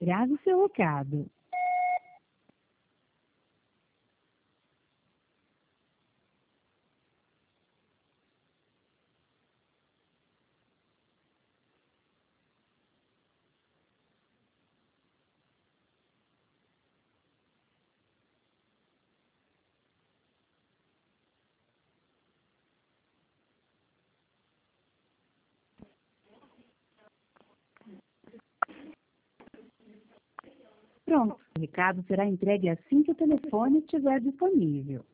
Grave seu recado. Pronto, o recado será entregue assim que o telefone estiver disponível.